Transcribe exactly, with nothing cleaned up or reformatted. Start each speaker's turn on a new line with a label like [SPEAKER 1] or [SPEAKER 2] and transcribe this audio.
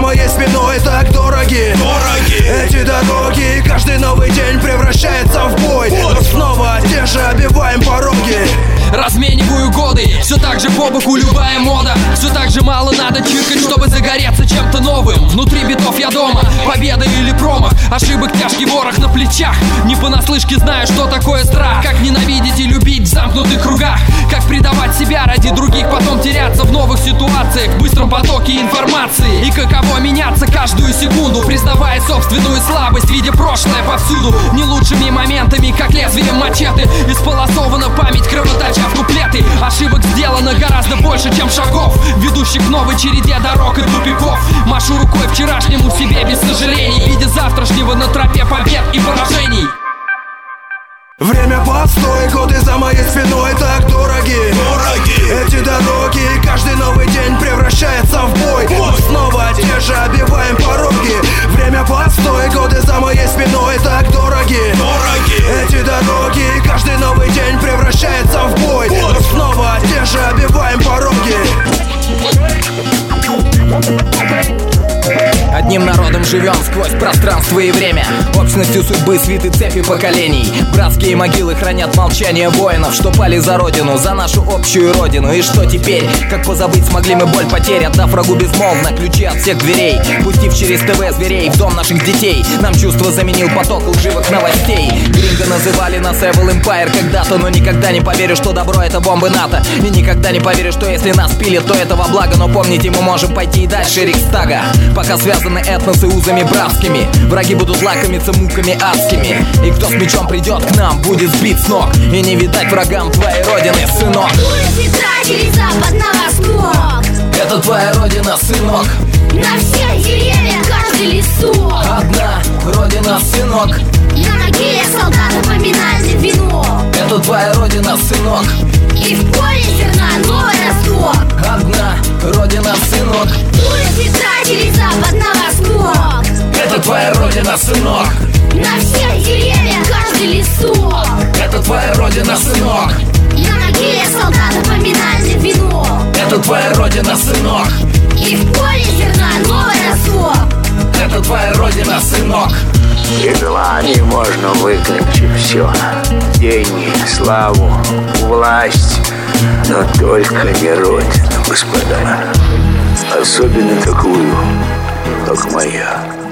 [SPEAKER 1] моей спиной так дороги, дороги. Эти дороги, каждый новый день превращается в бой, но снова те же обиваем пороги.
[SPEAKER 2] Размениваю годы, все так же по боку любая мода. Все так же мало надо чиркать, чтобы загореться чем-то новым. Внутри битов я дома, победа или промах. Ошибок тяжкий ворох на плечах. Не понаслышке знаю, что такое страх. Как ненавидеть и любить в замкнутых кругах. Как предавать себя ради других, потом теряться в новых ситуациях, в быстром потоке информации. И каково меняться каждую секунду, признавая собственную слабость, видя прошлое повсюду. Не лучшими моментами, как лезвием мачете, исполосована память, кровоточа в куплеты. Ошибок сделано гораздо больше, чем шагов, ведущих к новой череде дорог и тупиков. Машу рукой вчерашнему себе без сожалений, видя завтрашнего на тропе побед и поражений.
[SPEAKER 1] Время постой, годы за моей спиной так дороги, дороги. Эти дороги, каждый новый день превращается в бой, но снова те же обиваем пороги. Время постой, годы за моей спиной так дороги, дороги. Эти дороги, каждый новый день превращается в бой, но снова те же обиваем пороги.
[SPEAKER 3] Одним народом живем сквозь пространство и время, общностью судьбы свиты цепи поколений. Братские могилы хранят молчание воинов, что пали за родину, за нашу общую родину. И что теперь? Как позабыть смогли мы боль потерь, отдав врагу безмолвно ключи от всех дверей, пустив через ТВ зверей в дом наших детей. Нам чувство заменил поток лживых новостей. Гринго называли нас Evil Empire когда-то, но никогда не поверю, что добро это бомбы НАТО. И никогда не поверю, что если нас пилят, то это во благо. Но помните, мы можем пойти и дальше Рейхстага, пока связаны этносы узами братскими. Враги будут лакомиться муками адскими, и кто с мечом придет к нам, будет сбит с ног. И не видать врагам твоей родины, сынок.
[SPEAKER 4] Улицы тратили западного смог.
[SPEAKER 3] Это твоя родина, сынок.
[SPEAKER 4] На все деревья, каждый лесок.
[SPEAKER 3] Одна родина, сынок.
[SPEAKER 4] На могиле солдата поминальный венок.
[SPEAKER 3] Это твоя родина, сынок.
[SPEAKER 4] И в поле зерна новый росток.
[SPEAKER 3] Одна родина, сынок.
[SPEAKER 4] Улицы тратили западного смог.
[SPEAKER 3] Это твоя родина, сынок.
[SPEAKER 4] На все деревья, каждый лесок.
[SPEAKER 3] Это твоя родина, сынок.
[SPEAKER 4] На могиле солдата поминальный венок.
[SPEAKER 3] Это твоя родина, сынок.
[SPEAKER 4] И в поле зерна новый росток.
[SPEAKER 3] Это твоя родина, сынок.
[SPEAKER 5] При желании можно выключить все. Деньги, славу, власть, но только не родину, господа. Особенно такую, как моя.